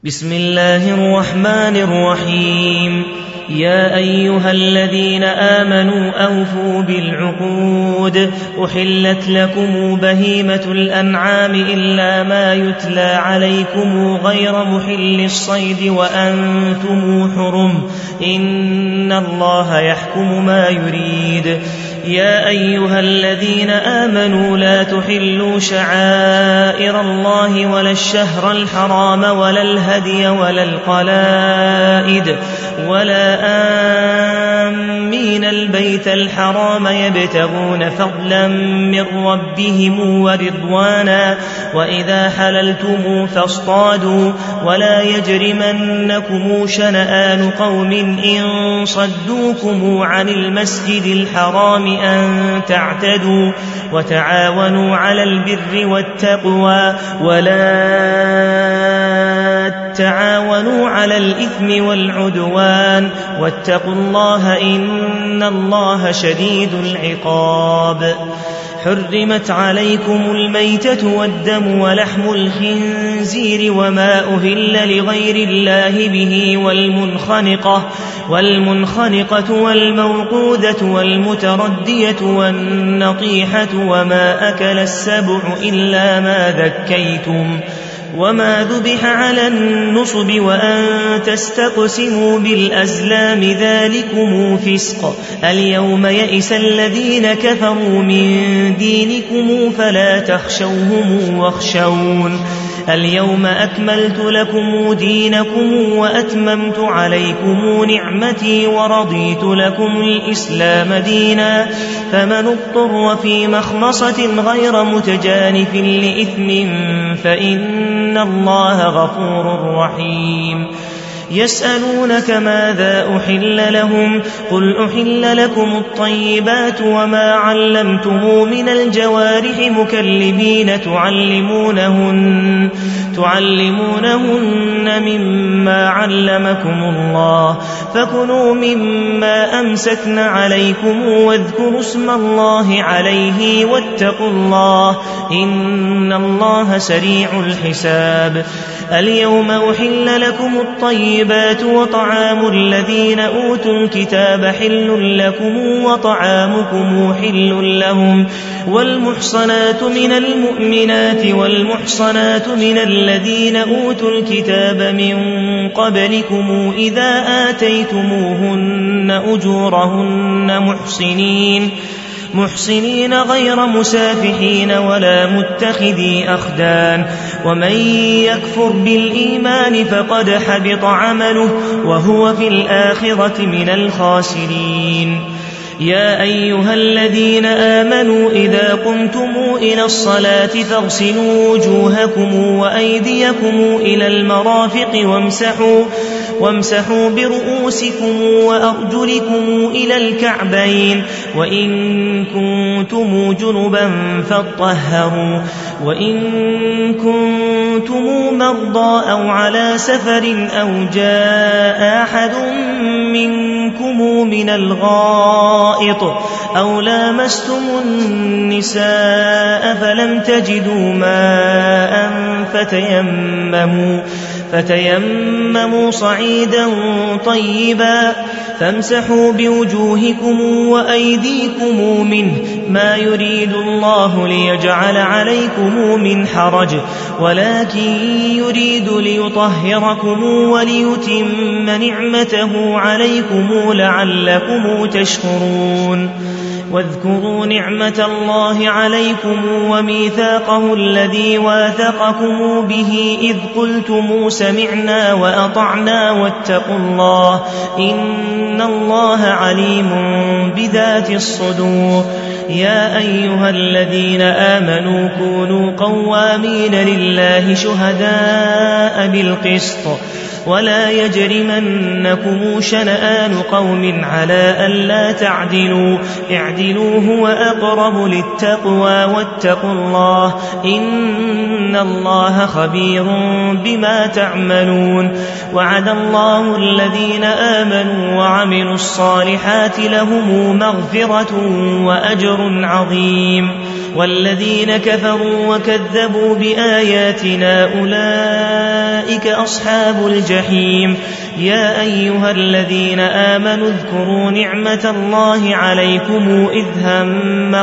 بسم الله الرحمن الرحيم. يا أيها الذين آمنوا أوفوا بالعقود. أحلت لكم بهيمة الأنعام إلا ما يتلى عليكم غير محل الصيد وأنتم حرم، إن الله يحكم ما يريد. يا أيها الذين آمنوا لا تحلوا شعائر الله ولا الشهر الحرام ولا الهدي ولا القلائد ولا آمين البيت الحرام يبتغون فضلا من ربهم ورضوانا، وإذا حللتم فاصطادوا ولا يجرمنكم شنآن قوم إن صدوكم عن المسجد الحرام أن تعتدوا، وتعاونوا على البر والتقوى ولا تعاونوا على الإثم والعدوان، واتقوا الله إن الله شديد العقاب. حرمت عليكم الميتة والدم ولحم الخنزير وما أهل لغير الله به والمنخنقة والموقودة والمتردية والنطيحة وما أكل السبع إلا ما ذكيتم وما ذبح على النصب وأن تستقسموا بالأزلام ذلكم فسق. اليوم يئس الذين كفروا من دينكم فلا تخشوهم واخشون. اليوم أكملت لكم دينكم وأتممت عليكم نعمتي ورضيت لكم الإسلام دينا، فمن اضطر في مخمصة غير متجانف لإثم فإن الله غفور رحيم. يسألونك ماذا أحل لهم؟ قل أحل لكم الطيبات وما علمتم من الجوارح مكلبين تعلمونهن مما علمكم الله، فكلوا مما أمسكن عليكم واذكروا اسم الله عليه واتقوا الله إن الله سريع الحساب. اليوم أحل لكم الطيبات وطعام الذين أوتوا الكتاب حل لكم وطعامكم حل لهم، والمحصنات من المؤمنات والمحصنات من الذين أوتوا الكتاب من قبلكم إذا آتيتموهن أجورهن محصنين غير مسافحين ولا متخذي أخدان، ومن يكفر بالإيمان فقد حبط عمله وهو في الآخرة من الخاسرين. يا أيها الذين آمنوا إذا قمتم إلى الصلاة فاغسلوا وجوهكم وأيديكم إلى المرافق وامسحوا برؤوسكم وأرجلكم إلى الكعبين، وإن كنتم جنبا فاطهروا، وإن كنتم مرضى أو على سفر أو جاء أحد منكم من الغائط أو لامستم النساء فلم تجدوا ماء فتيمموا صعيدا طيبا فامسحوا بوجوهكم وأيديكم منه، ما يريد الله ليجعل عليكم من حرج ولكن يريد ليطهركم وليتم نعمته عليكم لعلكم تشكرون. واذكروا نعمة الله عليكم وميثاقه الذي واثقكم به إذ قلتم سمعنا وأطعنا واتقوا الله إن الله عليم بذات الصدور. يا أيها الذين آمنوا كونوا قوامين لله شهداء بالقسط ولا يجرمنكم شنآن قوم على ألا تعدلوا اعدلوا هو أقرب للتقوى واتقوا الله إن الله خبير بما تعملون وعد الله الذين آمنوا وعملوا الصالحات لهم مغفرة وأجر عظيم والذين كفروا وكذبوا بآياتنا أولئك أصحاب الجحيم يا أيها الذين آمنوا اذكروا نعمة الله عليكم إذ هم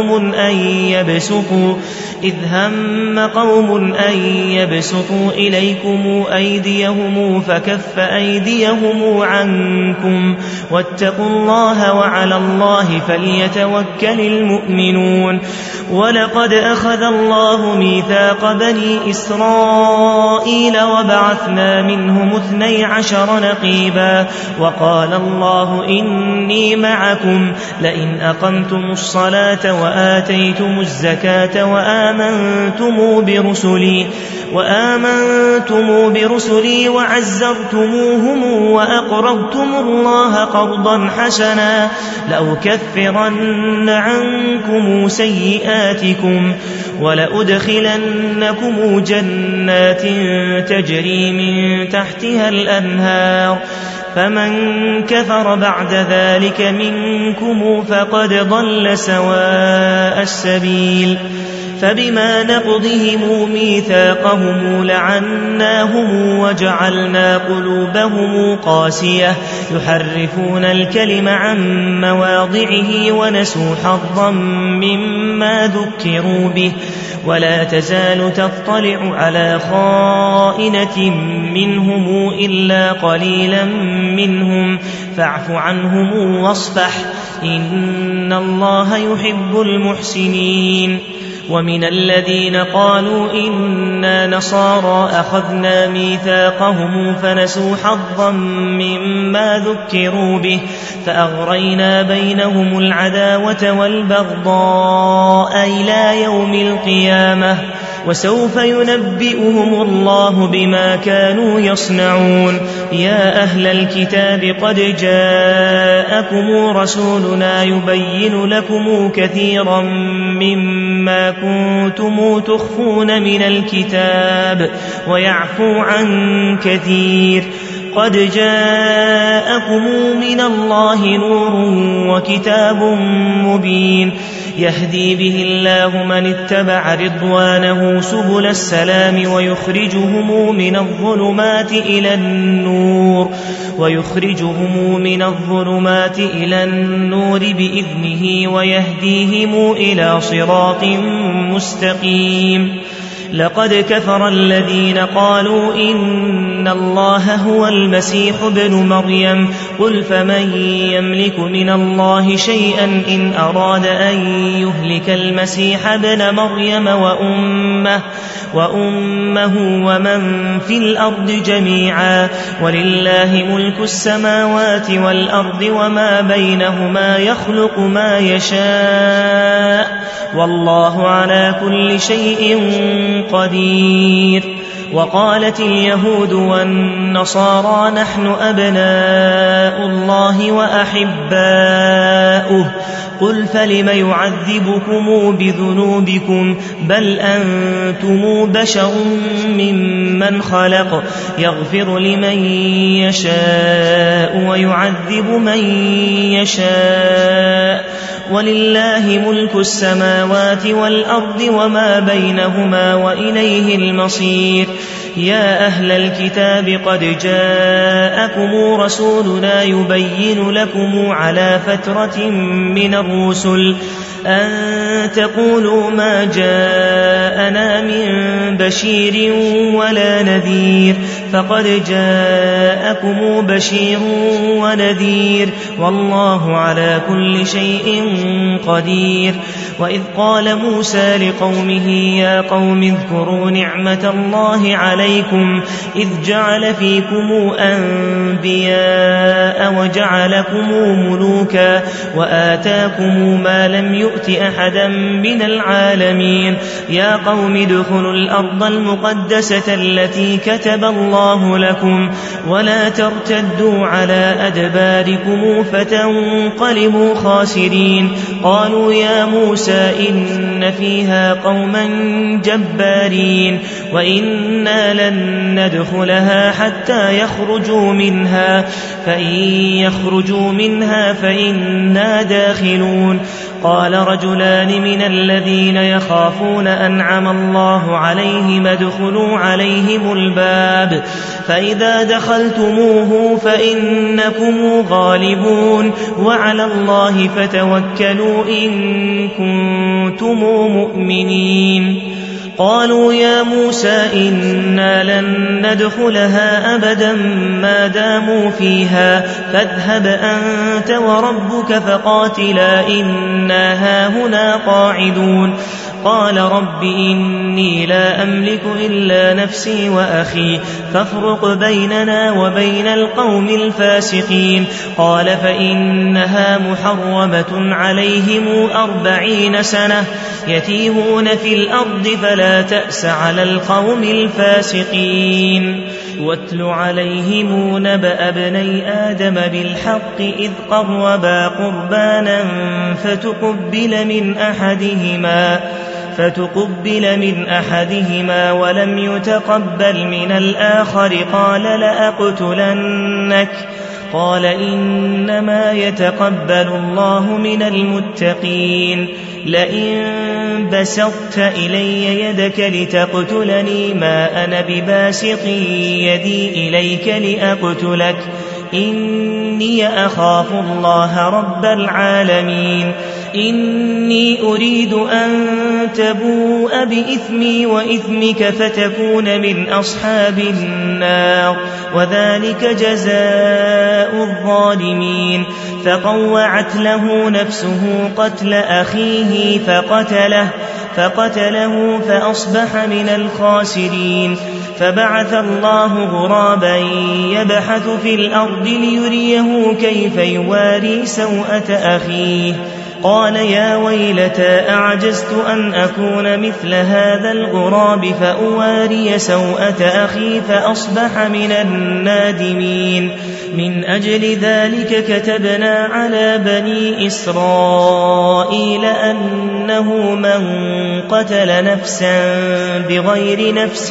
قوم أن يبسطوا إليكم أيديهم فكف أيديهم عنكم واتقوا الله وعلى الله فليتوكل المؤمنون ولقد أخذ الله ميثاق بني إسرائيل وبعثنا منهم 12 نقيبا وقال الله إني معكم لئن أقمتم الصلاة وآتيتم الزكاة وآمنتم برسلي وعزرتموهم وأقرضتم الله قرضا حسنا لأكفرن عنكم سيئاتكم ولأدخلنكم جنات تجري من تحتها الأنهار فمن كفر بعد ذلك منكم فقد ضل سواء السبيل فبما نقضهم ميثاقهم لعناهم وجعلنا قلوبهم قاسية يحرفون الكلم عن مواضعه ونسوا حظا مما ذكروا به ولا تزال تطلع على خائنة منهم إلا قليلا منهم فاعف عنهم واصفح إن الله يحب المحسنين ومن الذين قالوا إنا نصارى أخذنا ميثاقهم فنسوا حظا مما ذكروا به فأغرينا بينهم العداوة والبغضاء إلى يوم القيامة وسوف ينبئهم الله بما كانوا يصنعون يا أهل الكتاب قد جاءكم رسولنا يبين لكم كثيرا مما كنتم تخفون من الكتاب ويعفو عن كثير قد جاءكم من الله نور وكتاب مبين يهدي به الله من اتبع رضوانه سبل السلام ويخرجهم من الظلمات إلى النور بإذنه ويهديهم إلى صراط مستقيم لقد كفر الذين قالوا إن الله هو المسيح ابن مريم قل فمن يملك من الله شيئا إن أراد أن يهلك المسيح ابن مريم وأمه ومن في الأرض جميعا ولله ملك السماوات والأرض وما بينهما يخلق ما يشاء والله على كل شيء قدير وقالت اليهود والنصارى نحن أبناء الله وأحباؤه قل فلم يعذبكم بذنوبكم بل أنتم بشر ممن خلق يغفر لمن يشاء ويعذب من يشاء ولله ملك السماوات والأرض وما بينهما وإليه المصير يا أهل الكتاب قد جاءكم رسولنا يبين لكم على فترة من الرسل أن تقولوا ما جاءنا من بشير ولا نذير فقد جاءكم بشير ونذير والله على كل شيء قدير وإذ قال موسى لقومه يا قوم اذكروا نعمة الله عليكم إذ جعل فيكم أنبياء وجعلكم ملوكا وآتاكم ما لم يؤت أحدا من العالمين يا قوم ادخلوا الأرض المقدسة التي كتب الله لكم ولا ترتدوا على أدباركم فتنقلبوا خاسرين. قالوا يا موسى إن فيها قوما جبارين وإنا لن ندخلها حتى يخرجوا منها فإن يخرجوا منها فإنا داخلون. قال رجلان من الذين يخافون أنعم الله عليهم ادخلوا عليهم الباب فإذا دخلتموه فإنكم غالبون وعلى الله فتوكلوا إن كنتم مؤمنين. قالوا يا موسى إنا لن ندخلها أبدا ما داموا فيها فاذهب أنت وربك فقاتلا إنا هاهنا قاعدون. قال رب إني لا أملك إلا نفسي وأخي فافرق بيننا وبين القوم الفاسقين. قال فإنها محرمة عليهم 40 سنة يتيهون في الأرض فلا تأس على القوم الفاسقين. واتل عليهم نبأ ابني آدم بالحق إذ قربا قربانا فتقبل من أحدهما ولم يتقبل من الآخر قال لأقتلنك. قال إنما يتقبل الله من المتقين. لئن بسطت إلي يدك لتقتلني ما أنا بباسط يدي إليك لأقتلك إني أخاف الله رب العالمين. إني أريد أن تبوء بإثمي وإثمك فتكون من أصحاب النار وذلك جزاء الظالمين. فطوعت له نفسه قتل أخيه فقتله فأصبح من الخاسرين. فبعث الله غرابا يبحث في الأرض ليريه كيف يواري سوءة أخيه. قال يا ويلتى أعجزت أن أكون مثل هذا الغراب فأواري سوءة أخي فأصبح من النادمين. من أجل ذلك كتبنا على بني إسرائيل أنه من قتل نفسا بغير نفس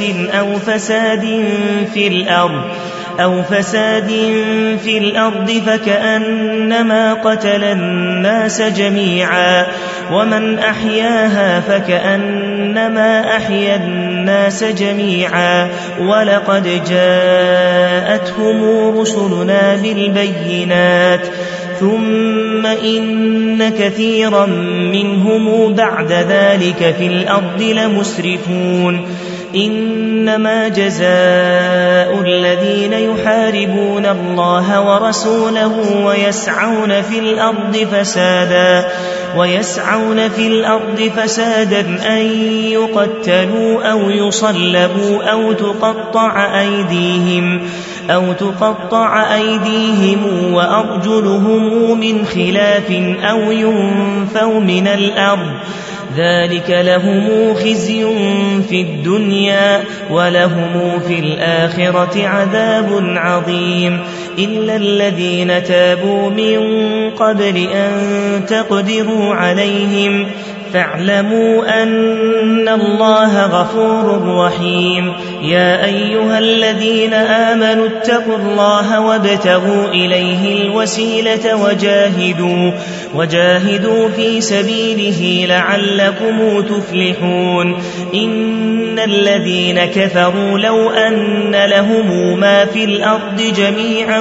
أو فساد في الأرض فكأنما قتل الناس جميعا ومن أحياها فكأنما أحيا الناس جميعا ولقد جاءتهم رسلنا بالبينات ثم إن كثيرا منهم بعد ذلك في الأرض لمسرفون. إنما جزاء الذين يحاربون الله ورسوله ويسعون في الأرض فسادا أن يقتلوا أو يصلبوا أو تقطع أيديهم وأرجلهم من خلاف أو ينفوا من الأرض ذلك لهم خزي في الدنيا ولهم في الآخرة عذاب عظيم. إلا الذين تابوا من قبل أن تقدروا عليهم فاعلموا أن الله غفور رحيم. يا أيها الذين آمنوا اتقوا الله وابتغوا إليه الوسيلة وجاهدوا في سبيله لعلكم تفلحون. إن الذين كفروا لو أن لهم ما في الأرض جميعا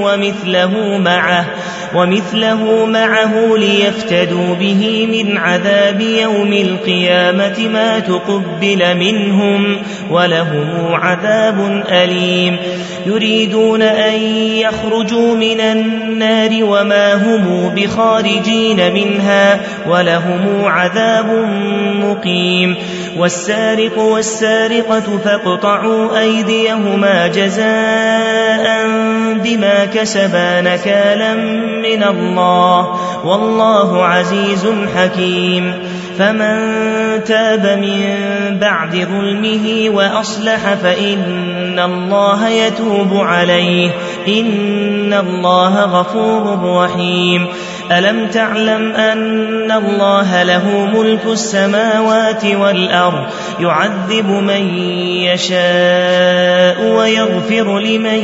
ومثله معه ليفتدوا به من عذاب يوم القيامة ما تقبل منهم ولهم عذاب أليم. يريدون أن يخرجوا من النار وما هم بخارجين منها ولهم عذاب مقيم. والسارق والسارقة فاقطعوا أيديهما جزاء بما كسبا نكالا من الله والله عزيز حكيم. فمن تاب من بعد ظلمه وأصلح فإن الله يتوب عليه إن الله غفور رحيم. ألم تعلم أن الله له ملك السماوات والأرض يعذب من يشاء ويغفر لمن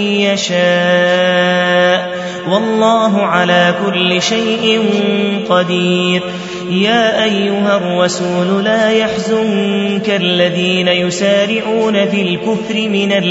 يشاء والله على كل شيء قدير. يا أيها الرسول لا يحزنك الذين يسارعون في الكفر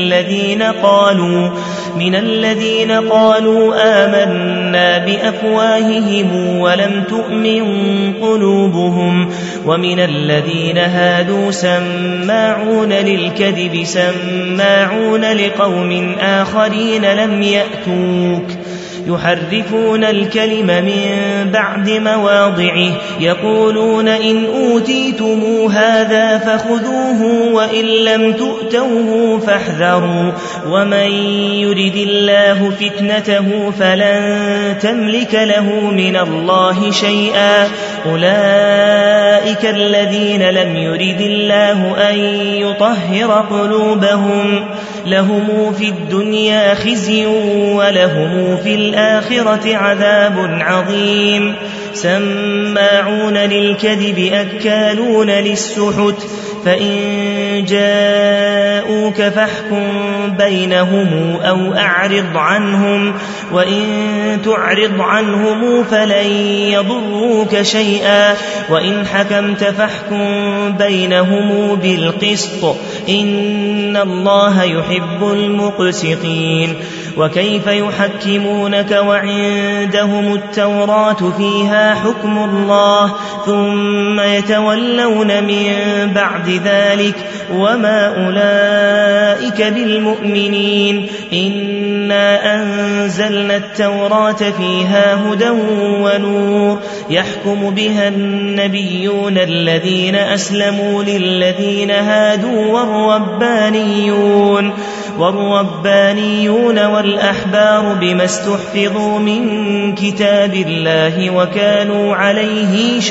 من الذين قالوا آمنا بأفواههم ولم تؤمن قلوبهم ومن الذين هادوا سماعون للكذب سماعون لقوم آخرين لم يأتوك يحرفون الكلم من بعد مواضعه يقولون إن أوتيتم هذا فخذوه وإن لم تؤتوه فاحذروا ومن يرد الله فتنته فلن تملك له من الله شيئا أولئك الذين لم يرد الله أن يطهر قلوبهم لهم في الدنيا خزي ولهم في الآخرة عذاب عظيم. سماعون للكذب أكالون للسحت فإن جاءوك فاحكم بينهم أو أعرض عنهم وإن تعرض عنهم فلن يضروك شيئا وإن حكمت فاحكم بينهم بالقسط إن الله يحب المقسطين. وكيف يحكمونك وعندهم التوراة فيها حكم الله ثم يتولون من بعد ذلك وما أولئك بالمؤمنين. إنا أنزلنا التوراة فيها هدى ونور يحكم بها النبيون الذين أسلموا للذين هادوا والربانيون والأحبار بما استحفظوا من كتاب الله وكانوا عليه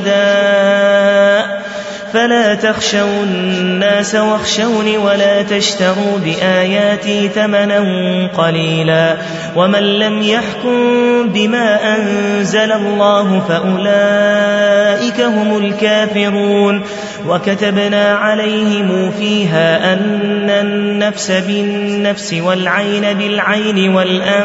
شهداء فلا تخشوا الناس واخشوني ولا تشتروا بآياتي ثمنا قليلا ومن لم يحكم بما أنزل الله فأولئك هم الكافرون. وكتبنا عليهم فيها أن النفس بالنفس والعين بالعين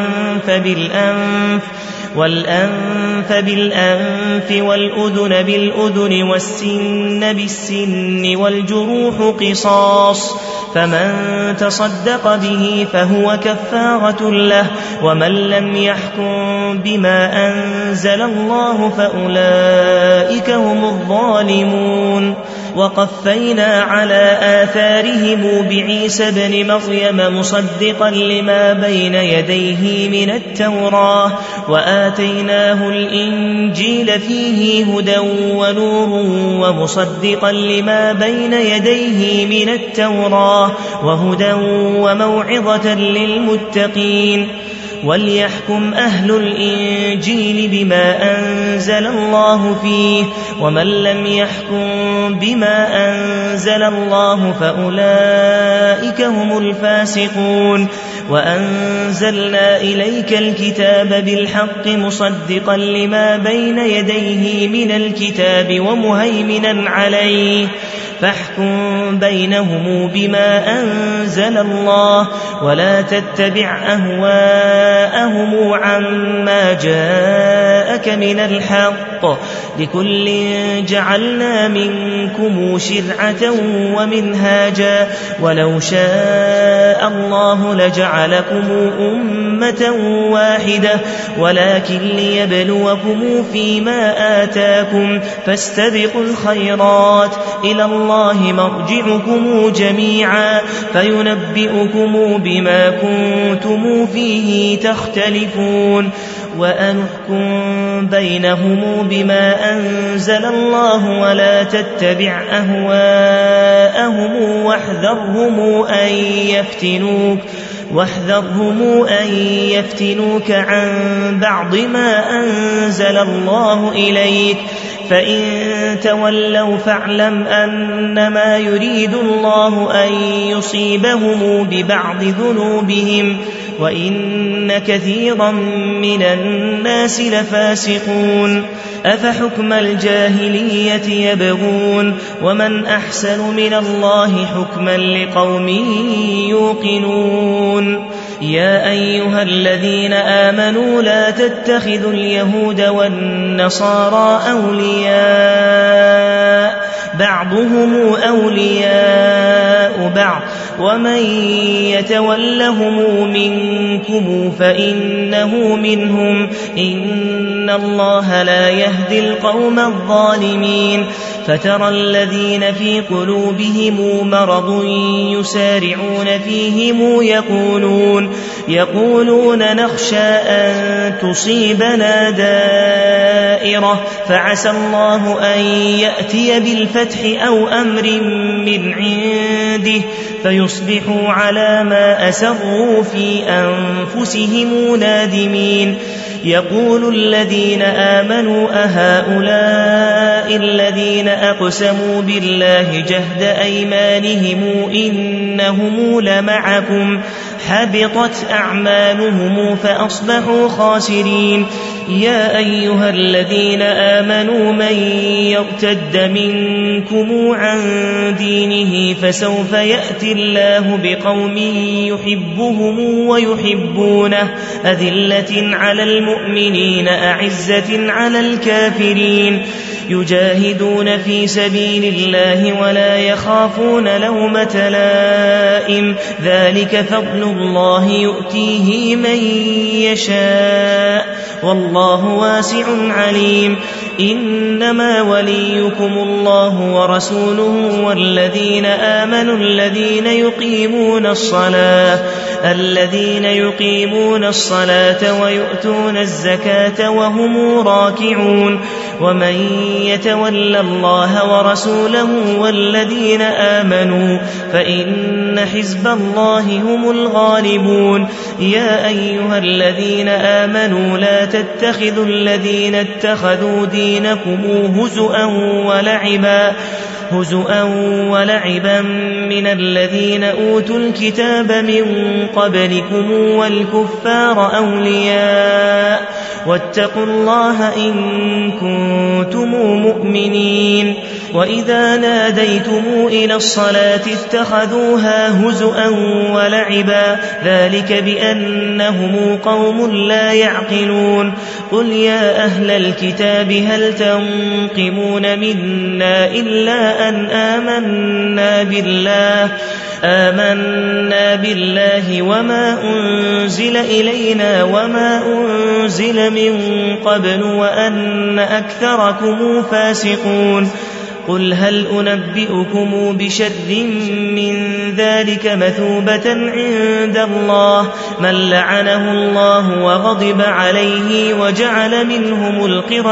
والأنف بالأنف والأذن بالأذن والسن بالسن والجروح قصاص فمن تصدق به فهو كفارة له ومن لم يحكم بما أنزل الله فأولئك هم الظالمون. وقفينا على آثارهم بعيسى بن مريم مصدقا لما بين يديه من التوراة وآتيناه الإنجيل فيه هدى ونور ومصدقا لما بين يديه من التوراة وهدى وموعظة للمتقين. وليحكم أهل الإنجيل بما أنزل الله فيه ومن لم يحكم بما أنزل الله فأولئك هم الفاسقون. وأنزلنا إليك الكتاب بالحق مصدقا لما بين يديه من الكتاب ومهيمنا عليه فاحكم بينهم بما أنزل الله ولا تتبع أهواءهم عما جاءك من الحق لكل جعلنا منكم شرعة ومنهاجا ولو شاء الله لجعلكم أمة واحدة ولكن ليبلوكم فيما آتاكم فاستبقوا الخيرات إلى الله مرجعكم جميعا فينبئكم بما كنتم فيه تختلفون. وأنحكم بينهم بما أنزل الله ولا تتبع أهواءهم واحذرهم أن يفتنوك عن بعض ما أنزل الله إليك فإن تولوا فاعلم أنما يريد الله أن يصيبهم ببعض ذنوبهم وإن كثيرا من الناس لفاسقون أفحكم الجاهلية يبغون ومن أحسن من الله حكما لقوم يوقنون يا أيها الذين آمنوا لا تتخذوا اليهود والنصارى أولياء بعضهم أولياء بعض ومن يتولهم منكم فإنه منهم إن الله لا يهدي القوم الظالمين فترى الذين في قلوبهم مرض يسارعون فيهم يقولون نخشى أن تصيبنا دائرة فعسى الله أن يأتي بالفتح أو أمر من عنده فيصبحوا على ما أسروا في أنفسهم نادمين يقول الذين آمنوا أهؤلاء الذين أقسموا بالله جهد أيمانهم إنهم لمعكم حبطت أعمالهم فأصبحوا خاسرين يا أيها الذين آمنوا من يرتد منكم عن دينه فسوف يأتي الله بقوم يحبهم ويحبونه أذلة على المؤمنين أعزة على الكافرين يجاهدون في سبيل الله ولا يخافون لومة لائم ذلك فضل الله يؤتيه من يشاء والله واسع عليم إنما وليكم الله ورسوله والذين آمنوا الذين يقيمون الصلاة ويؤتون الزكاة وهم راكعون ومن يتول الله ورسوله والذين آمنوا فإن حزب الله هم الغالبون يا أيها الذين آمنوا لا تتخذوا الذين اتخذوا دينكم هزؤا ولعبا من الذين أوتوا الكتاب من قبلكم والكفار أولياء واتقوا الله إن كنتم مؤمنين وإذا ناديتم إلى الصلاة اتخذوها هزؤا ولعبا ذلك بأنهم قوم لا يعقلون قل يا أهل الكتاب هل تنقمون منا إلا أن آمنا بالله وما أنزل إلينا وما أنزل من قبل وأن أكثركم فاسقون قل هل أنبئكم بشر من ذلك مثوبة عند الله من لعنه الله وغضب عليه وجعل منهم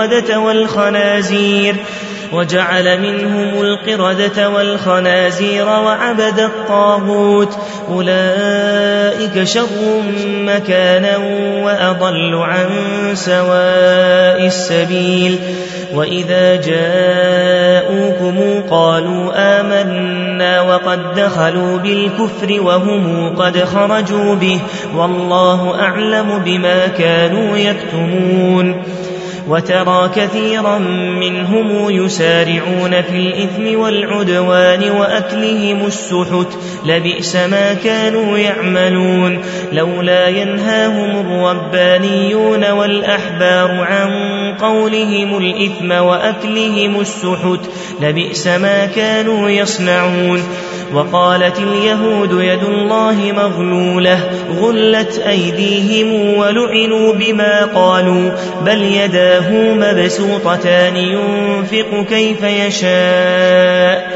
القردة والخنازير وعبد الطاغوت أولئك شر مكانا وأضل عن سواء السبيل وإذا جاءوكم قالوا آمنا وقد دخلوا بالكفر وهم قد خرجوا به والله أعلم بما كانوا يكتمون وترى كثيرا منهم يسارعون في الإثم والعدوان وأكلهم السحت لبئس ما كانوا يعملون لولا ينهاهم الربانيون والأحبار عن قولهم الإثم وأكلهم السحت لبئس ما كانوا يصنعون وقالت اليهود يد الله مغلولة غلت أيديهم ولعنوا بما قالوا بل يداه مبسوطتان ينفق كيف يشاء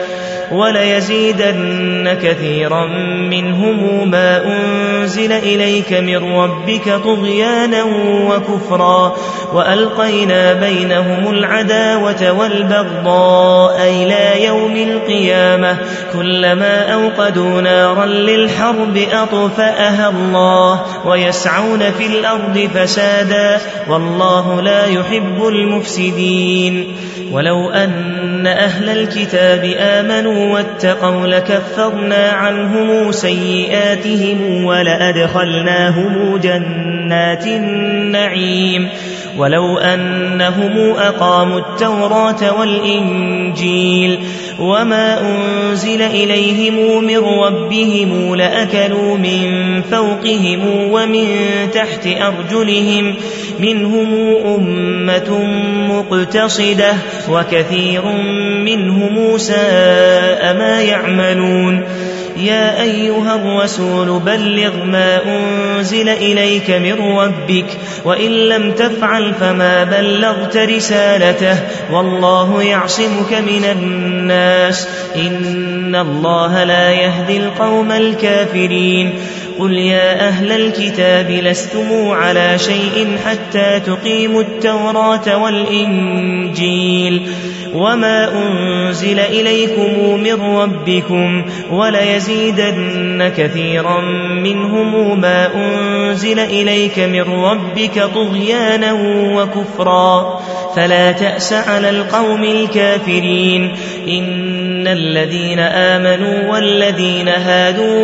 وليزيدن كثيرا منهم ما أنزل إليك من ربك طغيانا وكفرا وألقينا بينهم العداوة والبغضاء إلى يوم القيامة كلما أوقدوا نارا للحرب أطفأها الله ويسعون في الأرض فسادا والله لا يحب المفسدين ولو أن أهل الكتاب آمنوا واتقوا لكفرنا عنهم سيئاتهم ولأدخلناهم جنات النعيم ولو أنهم أقاموا التوراة والإنجيل وما أنزل إليهم من ربهم لأكلوا من فوقهم ومن تحت أرجلهم منهم أمة مقتصدة وكثير منهم ساء ما يعملون يا أيها الرسول بلغ ما أنزل إليك من ربك وإن لم تفعل فما بلغت رسالته والله يعصمك من الناس إن الله لا يهدي القوم الكافرين قل يا أهل الكتاب لستم على شيء حتى تقيموا التوراة والإنجيل وما أنزل إليكم من ربكم وليزيدن كثيرا منهم ما أنزل إليك من ربك طغيانا وكفرا فلا تأس على القوم الكافرين إن الذين آمنوا والذين هادوا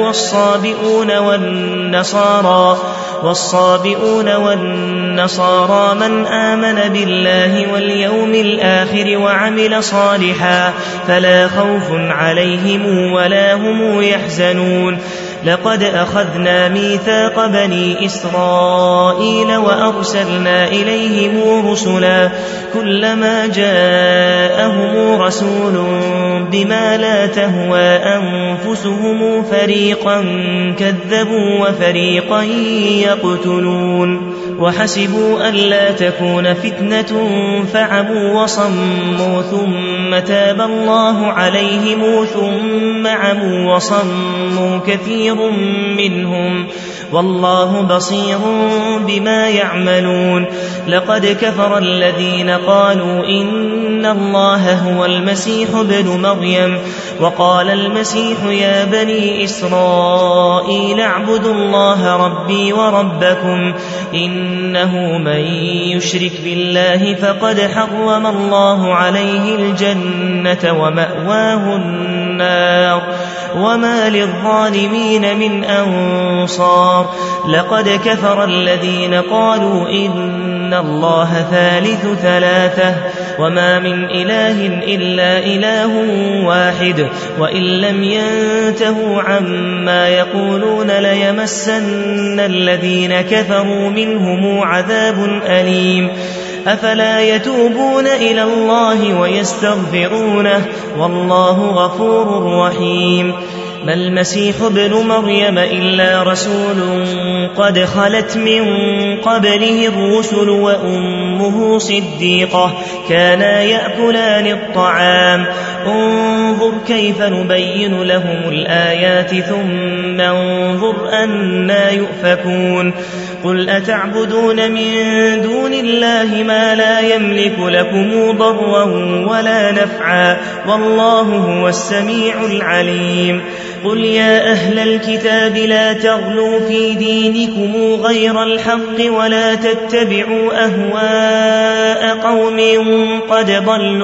والصابئون والنصارى من آمن بالله واليوم الآخر وعمل صالحا فلا خوف عليهم ولا هم يحزنون لقد أخذنا ميثاق بني إسرائيل وأرسلنا إليهم رسلا كلما جاءهم رسول بما لا تهوى أنفسهم فريقا كذبوا وفريقا يقتلون وحسبوا ألا تكون فتنة فعموا وصموا ثم تاب الله عليهم ثم عموا وصموا كثير منهم والله بصير بما يعملون لقد كفر الذين قالوا إن الله هو المسيح ابن مريم وقال المسيح يا بني إسرائيل اعبدوا الله ربي وربكم إنه من يشرك بالله فقد حرم الله عليه الجنة ومأواه النار وما للظالمين من أنصار لقد كفر الذين قالوا إن الله ثالث ثلاثة وما من إله إلا إله واحد وإن لم ينتهوا عما يقولون ليمسن الذين كفروا منهم عذاب أليم أفلا يتوبون إلى الله ويستغفرونه والله غفور رحيم ما المسيح ابن مريم إلا رسول قد خلت من قبله الرسل وأمه صديقة كانا يأكلان الطعام انظر كيف نبين لهم الآيات ثم انظر أنا يؤفكون قل أتعبدون من دون الله ما لا يملك لكم ضرا ولا نفعا والله هو السميع العليم قل يا أهل الكتاب لا تغلوا في دينكم غير الحق ولا تتبعوا أهواء قوم قد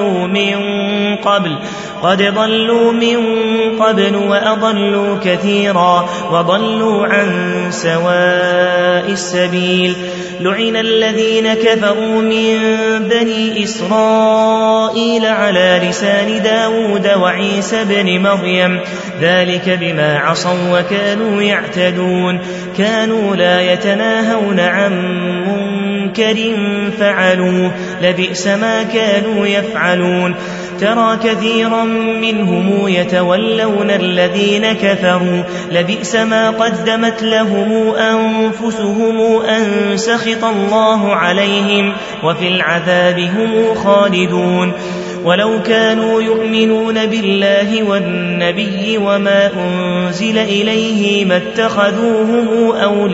ضلوا من قبل وأضلوا كثيرا وضلوا عن سواء السبيل لعن الذين كفروا من بني إسرائيل على لسان داود وعيسى بن مريم ذلك بما عصوا وكانوا يعتدون كانوا لا يتناهون عن منكر فعلوه لبئس ما كانوا يفعلون ترى كثيرا منهم يتولون الذين كفروا لبئس ما قدمت لهم أنفسهم أن سخط الله عليهم وفي العذاب هم خالدون ولو كانوا يؤمنون بالله والنبي وما أنزل إليه ما اتخذوهم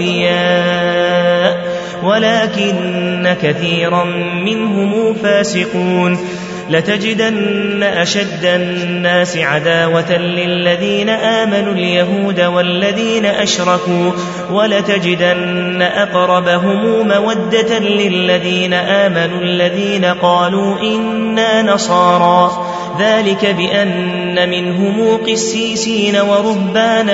أولياء ولكن كثيرا منهم فاسقون لتجدن أشد الناس عداوة للذين آمنوا اليهود والذين أشركوا ولتجدن أقربهم مودة للذين آمنوا الذين قالوا إنا نصارى ذلك بأن منهم قسيسين ورهبانا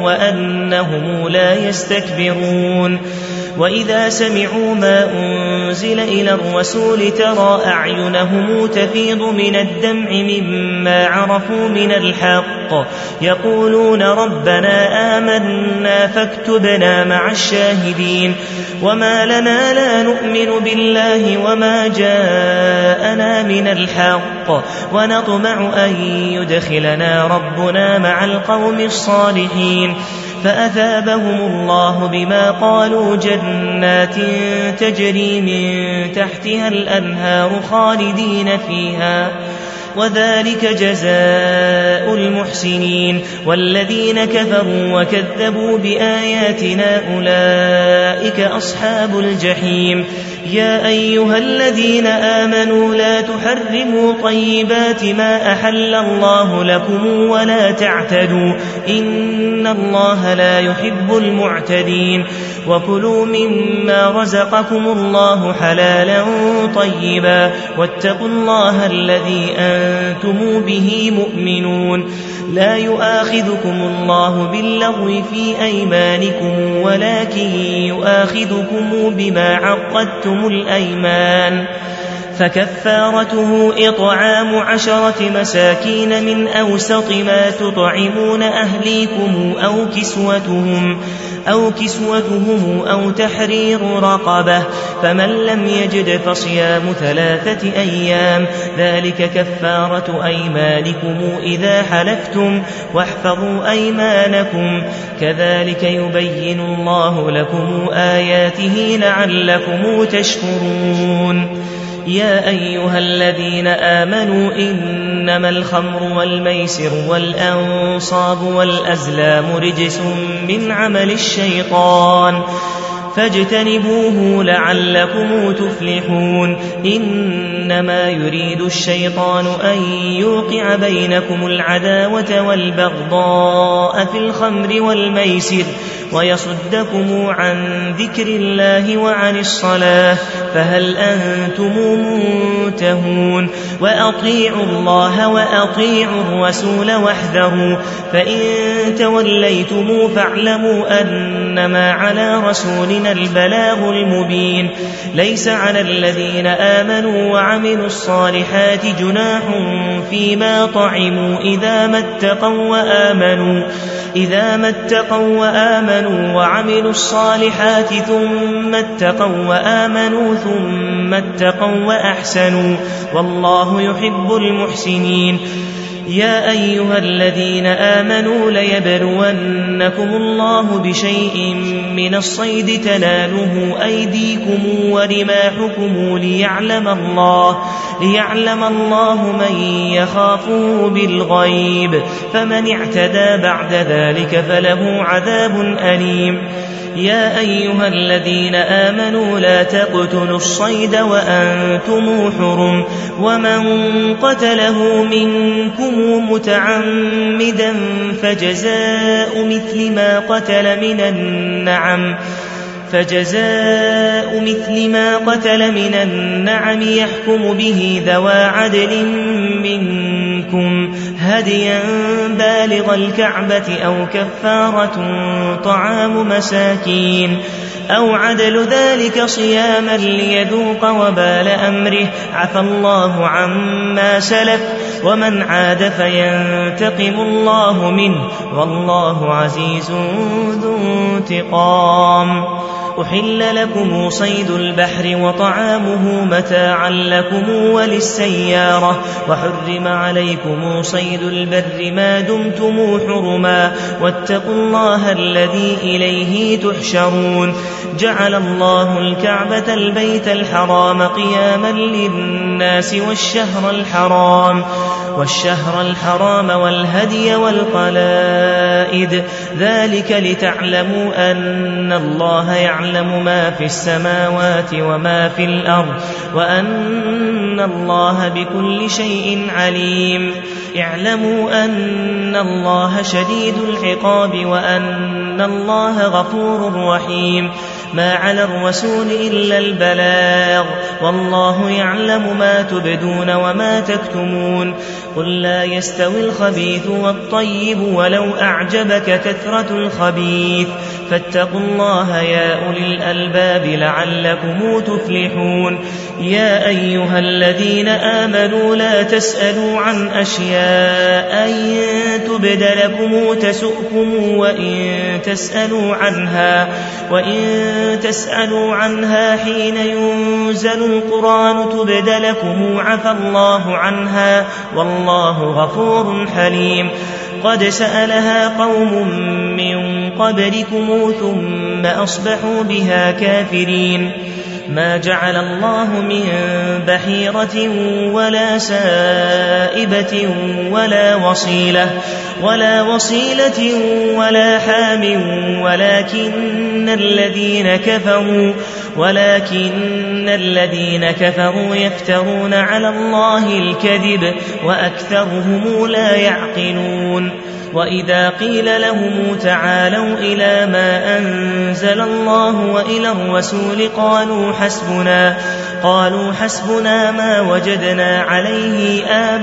وأنهم لا يستكبرون وإذا سمعوا ما أنزل إلى الرسول ترى أعينهم تفيض من الدمع مما عرفوا من الحق يقولون ربنا آمنا فاكتبنا مع الشاهدين وما لنا لا نؤمن بالله وما جاءنا من الحق ونطمع أن يدخلنا ربنا مع القوم الصالحين فأثابهم الله بما قالوا جنات تجري من تحتها الأنهار خالدين فيها وذلك جزاء المحسنين والذين كفروا وكذبوا بآياتنا أولئك أصحاب الجحيم يا أيها الذين آمنوا لا تحرموا طيبات ما أحل الله لكم ولا تعتدوا إن الله لا يحب المعتدين وكلوا مما رزقكم الله حلالا طيبا واتقوا الله الذي أنتم به مؤمنون لا يؤاخذكم الله باللغو في أيمانكم ولكن يؤاخذكم بما عقدتم الأيمان فكفارته إطعام 10 مساكين من أوسط ما تطعمون أهليكم أو كسوتهم أو تحرير رقبة فمن لم يجد فصيام 3 أيام ذلك كفارة أيمانكم إذا حلفتم واحفظوا أيمانكم كذلك يبين الله لكم آياته لعلكم تشكرون يا أيها الذين آمنوا إنما الخمر والميسر والأنصاب والأزلام رجس من عمل الشيطان فاجتنبوه لعلكم تفلحون إنما يريد الشيطان أن يوقع بينكم العداوة والبغضاء في الخمر والميسر ويصدكم عن ذكر الله وعن الصلاة فهل أنتم منتهون وأطيعوا الله وأطيعوا الرسول واحذروا فإن توليتم فاعلموا أنما على رسولنا البلاغ المبين ليس على الذين آمنوا وعملوا الصالحات جناح فيما طعموا إذا ما اتقوا وآمنوا وعملوا الصالحات ثم اتقوا وأحسنوا والله يحب المحسنين يا أيها الذين آمنوا ليبلونكم الله بشيء من الصيد تناله أيديكم ورماحكم ليعلم الله من يخافه بالغيب فمن اعتدى بعد ذلك فله عذاب أليم يا أيها الذين آمنوا لا تقتلوا الصيد وأنتم حرم ومن قتله منكم متعمدا فجزاء مثل ما قتل من النعم يحكم به ذوى عدل منكم هديا بالغ الكعبة أو كفارة طعام مساكين أو عدل ذلك صياما ليذوق وبال أمره عفى الله عما سلف ومن عاد فينتقم الله منه والله عزيز ذو انتقام أحل لكم صيد البحر وطعامه متاعا لكم وللسيارة وحرم عليكم صيد البر ما دمتم حرما واتقوا الله الذي إليه تحشرون جعل الله الكعبة البيت الحرام قياما للناس والشهر الحرام والهدي والقلائد ذلك لتعلموا أن الله يعلم ما في السماوات وما في الأرض وأن الله بكل شيء عليم اعلموا أن الله شديد العقاب وأن الله غفور رحيم ما على الرسول إلا البلاغ والله يعلم ما تبدون وما تكتمون قل لا يستوي الخبيث والطيب ولو أعجبك كثرة الخبيث فاتقوا الله يا أولي الألباب لعلكم تفلحون يا أيها الذين آمنوا لا تسألوا عن أشياء إن تبد لكم تسؤكم وإن تسألوا عنها حين ينزل القرآن تبد لكم عفى الله عنها والله غفور حليم قد سألها قوم من قبلكم ثم أصبحوا بها كافرين ما جعل الله من بحيرة ولا سائبة ولا وصيلة ولا حام ولكن الذين كفروا يفترون على الله الكذب وأكثرهم لا يعقلون وإذا قيل لهم تعالوا إلى ما أنزل الله وإلى الرسول قالوا حسبنا ما وجدنا عليه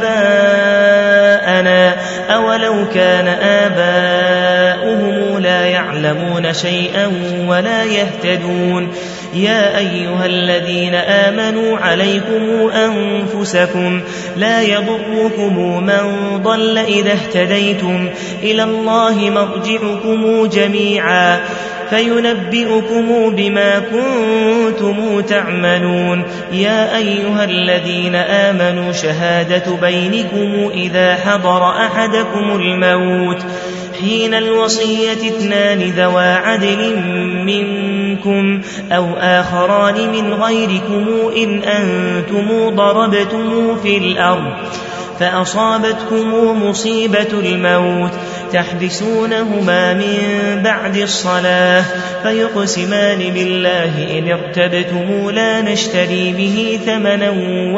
آباءنا أولو كان آباؤهم لا يعلمون شيئا ولا يهتدون يا أيها الذين آمنوا عليكم أنفسكم لا يضركم من ضل إذا اهتديتم إلى الله مرجعكم جميعا فينبئكم بما كنتم تعملون يا أيها الذين آمنوا شهادة بينكم إذا حضر أحدكم الموت حين الوصية 2 ذوى عدل منكم أو آخران من غيركم إن أنتم ضربتم في الأرض فأصابتكم مصيبة الموت تحبسونهما من بعد الصلاة فيقسمان بالله إن ارتبتم لا نشتري به ثمنا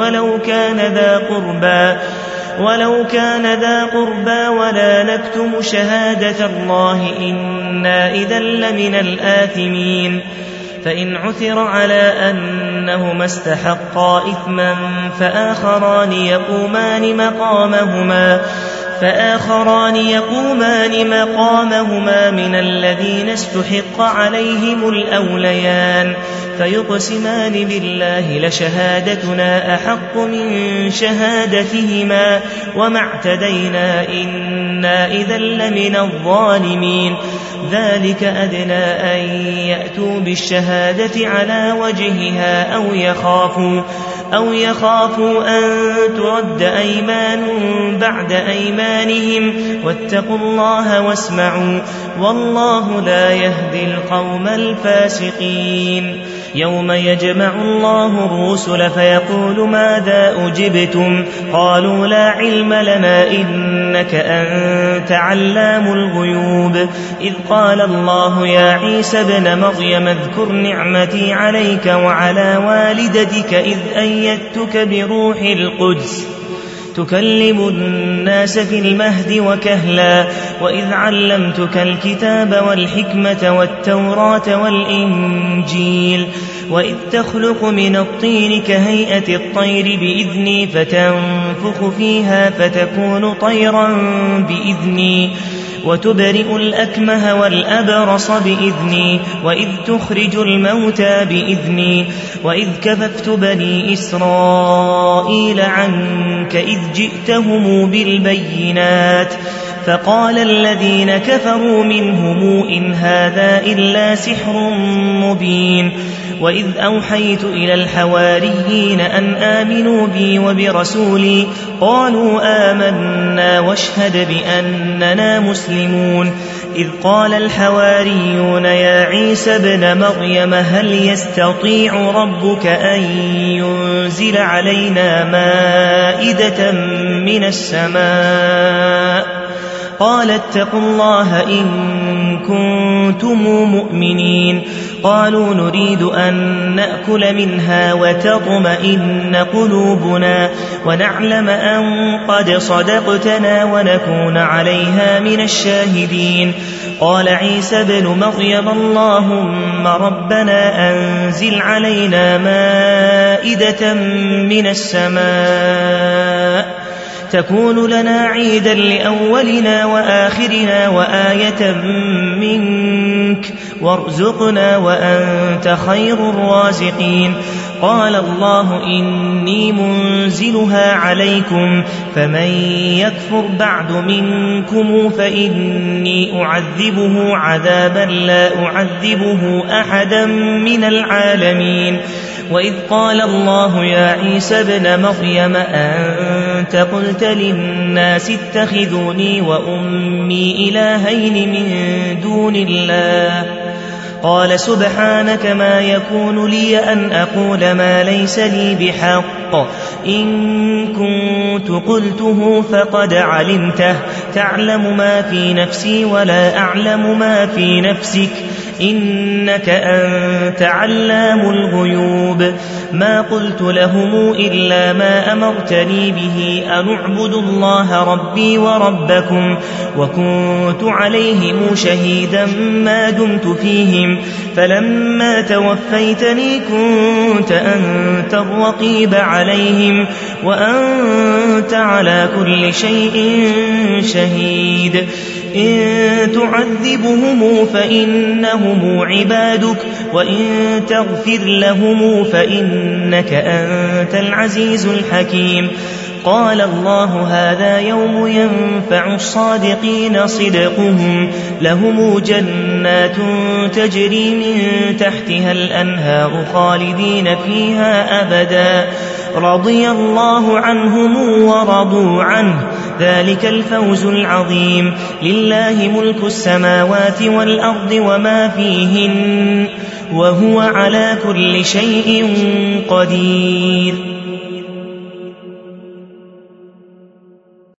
ولو كان ذا قربى ولا نكتم شهادة الله إنا إذا لمن الآثمين فإن عثر على أنهما استحقا إثما فآخران يقومان مقامهما من الذين استحق عليهم الأوليان فيقسمان بالله لشهادتنا أحق من شهادتهما وما اعتدينا إنا إذا لمن الظالمين ذلك أدنى أن يأتوا بالشهادة على وجهها أو يخافوا أن ترد أيمان بعد أيمانهم واتقوا الله واسمعوا والله لا يهدي القوم الفاسقين يوم يجمع الله الرسل فيقول ماذا أجبتم قالوا لا علم لنا إنك أنت علام الغيوب إذ قال الله يا عيسى ابن مريم اذكر نعمتي عليك وعلى والدتك إذ أيدتك بروح القدس تكلم الناس في المهد وكهلا وإذ علمتك الكتاب والحكمة والتوراة والإنجيل وإذ تخلق من الطين كهيئة الطير بإذني فتنفخ فيها فتكون طيرا بإذني وتبرئ الأكمه والأبرص بإذني وإذ تخرج الموتى بإذني وإذ كففت بني إسرائيل عنك إذ جئتهم بالبينات فقال الذين كفروا منهم إن هذا إلا سحر مبين وإذ أوحيت إلى الحواريين أن آمنوا بي وبرسولي قالوا آمنا واشهد بأننا مسلمون إذ قال الحواريون يا عيسى ابن مريم هل يستطيع ربك أن ينزل علينا مائدة من السماء قال اتقوا الله إن كنتم مؤمنين قالوا نريد أن نأكل منها وتطمئن قلوبنا ونعلم أن قد صدقتنا ونكون عليها من الشاهدين قال عيسى ابن مريم اللهم ربنا أنزل علينا مائدة من السماء تكون لنا عيدا لأولنا وآخرنا وآية منك وارزقنا وأنت خير الرازقين قال الله إني منزلها عليكم فمن يكفر بعد منكم فإني أعذبه عذابا لا أعذبه أحدا من العالمين وإذ قال الله يا عيسى ابن مريم أنت قلت للناس اتخذوني وأمي إلهين من دون الله قال سبحانك ما يكون لي أن أقول ما ليس لي بحق إن كنت قلته فقد علمته تعلم ما في نفسي ولا أعلم ما في نفسك إنك أنت علام الغيوب ما قلت لهم إلا ما أمرتني به أن اعبدوا الله ربي وربكم وكنت عليهم شهيدا ما دمت فيهم فلما توفيتني كنت أنت الرقيب عليهم وأنت على كل شيء شهيد إن تعذبهم فإنهم عبادك وإن تغفر لهم فإنك أنت العزيز الحكيم قال الله هذا يوم ينفع الصادقين صدقهم لهم جنات تجري من تحتها الأنهار خالدين فيها أبدا رضي الله عنهم ورضوا عنه ذلك الفوز العظيم لله ملك السماوات والأرض وما فيهن وهو على كل شيء قدير